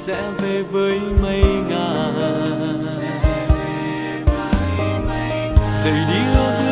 sẽ về với mây ngàn. Đầy đi yêu thương